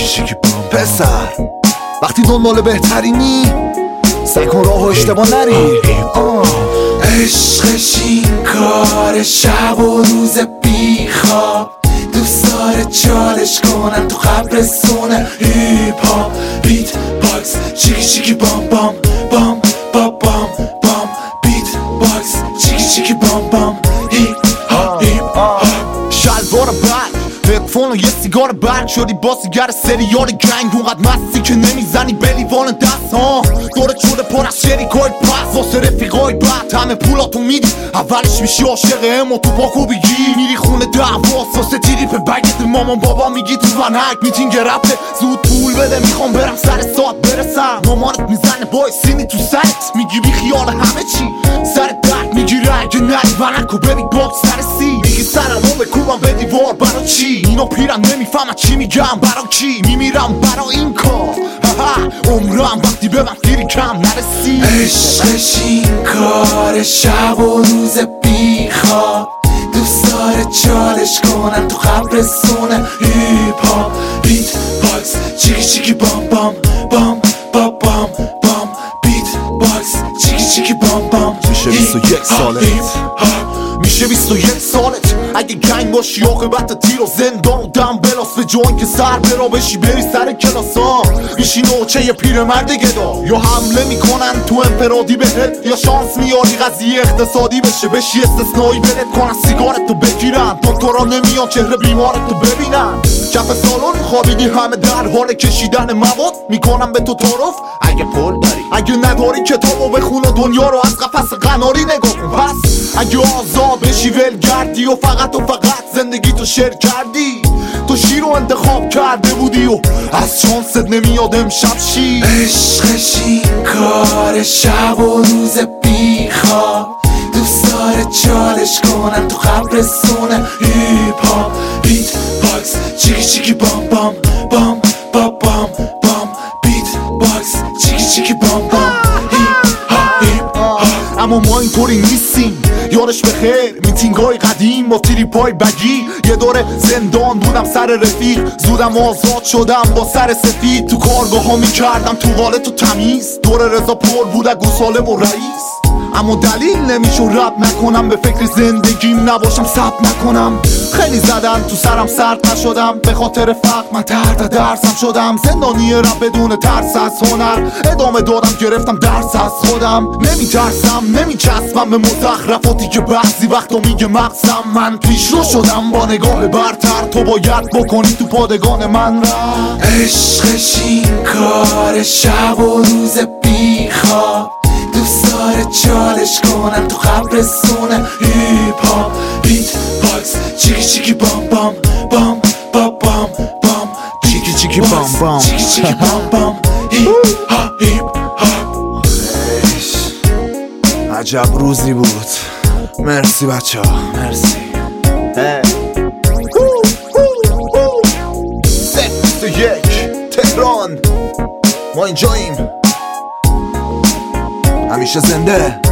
پسر وقتی دنبال بهترینی سعی کن راه و اشتباه نری. عشقش این کار شب و روز بیخواب، دوست داره چالش کنن تو قبرستونه. هیپ هاپ بیت باکس چیکی چیکی بام بام بام بام بام بام. بیت باکس چیکی چیکی بام بام. هیپ هاپ هیپ هاپ. شلوار برگ هدفون و یه سیگار برگ شدی با سیگر سریال گنگ. اونقدر مستی که نمیزنی به لیوان دست ها. دورت شده پر از شریکای پس واسه رفیقای بد. همه پولاتو میدی اولش میشی عاشق امو تو پاکو بگی. میری خونه دعواست واسه تریپ بگت. مامان بابا میگی تو ونک میتینگ رفته زود پول بده میخوام برم سر ساعت برسم. مامانت میزنه بای سینی تو سرت میگی بی خیال همه چی. سر درد میگیره اگه نری ونکو بری باکس سر سی. میگی سرمو بکوبم به دیوار برا چی. اینو پیرن نمیفهمن چی میگم برا کی. میمیرم برا این کار عمرم وقتی به من گیری کم نرسی. عشقش این کار شب و روز بیخواب، دوست داره چالش کنن تو قبرستونه. هیپ هاپ بیت باکس چیکی چیکی بام بام بام بام بام بام. بیت باکس چیکی چیکی بام بام. میشه 21 سالت میشه 21 سالت اگه گنگ باشی عاقبت تیر و زندان و دم بلاس. به جوان که سر برا بشی بری سر کلاس ها. میشی نوچه یه پیرمرد گدا. یا حمله میکنن تو انفرادی بهت یا شانس میاری قضیه اقتصادی بشه. بشی استثنایی برد کنن سیگارتو بگیرن. دکترا نمیان چهره بیمارتو ببینن. کف سالن خوابیدی همه در حال کشیدن مواد. میکنم به تو تعارف اگه پول داری. اگه نداری کتابو بخون و دنیا رو از قفس قناری نگاه کن. پس اگه آزاد بشی ولگردی و فقط زندگی تو شیر کردی. تو شیر رو انتخاب کرده بودی و از شانست نمیاد امشب شی. عشقش این کار شب و روز بیخواب، دوست داره چالش کنن تو قبرستونه. هیپ هاپ بیت باکس چیکی چیکی بام بام بام بام بام بام. بیت باکس چیکی چیکی بام بام. هیپ هاپ هیپ هاپ. اما ما اینطوری نیستیم یارش بخیر. میتینگای قدیم با تریپای بگی. یه دوره زندان بودم سر رفیق. زودم آزاد شدم با سر سفید. تو کارگاه ها میکردم توالت و تمیز. دور رضا پر بود گوساله و رئیس. اما دلیل نمیشه رب نکنم. به فکر زندگیم نباشم ثبت نکنم. خیلی زدن تو سرم سرد نشدم. به خاطر فقر من تحت درسم شدم. زندانی رب بدون ترس از هنر ادامه دادم. گرفتم درس از خودم. نمیترسم نمیچسبم به مزخرفاتی که بعضی وقتا میگه مغزم. من پیش رو شدم با نگاه برتر. تو باید بکنی تو پادگان من را. عشقش این کار شب و روز بیخواب، دوست داره چالش کنن تو قبرستونه. هیپ هاپ بیت باکس چیکی چیکی بام بام بام بام بام بام. چیکی چیکی بام بام چیکی چیکی بام بام. هیپ هاپ هیپ هاپ. عجب روزی بود. مرسی بچه ها مرسی. 21 تهران ما اینجاییم همیشه زنده.